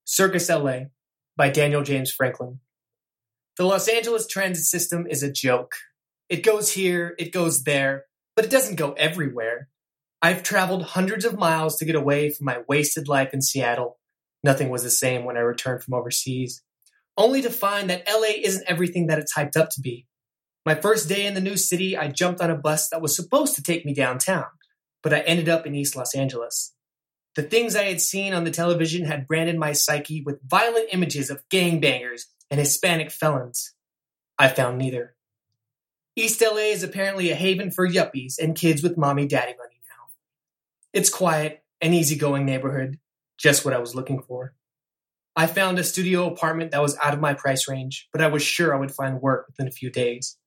Circus LA by Daniel James Franklin. The Los Angeles transit system is a joke. It goes here, it goes there, but it doesn't go everywhere. I've traveled hundreds of miles to get away from my wasted life in Seattle. Nothing was the same when I returned from overseas, only to find that LA isn't everything that it's hyped up to be. My first day in the new city, I jumped on a bus that was supposed to take me downtown, but I ended up in East Los Angeles. The things I had seen on the television had branded my psyche with violent images of gangbangers and Hispanic felons. I found neither. East LA is apparently a haven for yuppies and kids with mommy-daddy money now. It's quiet, an easygoing neighborhood, just what I was looking for. I found a studio apartment that was out of my price range, but I was sure I would find work within a few days.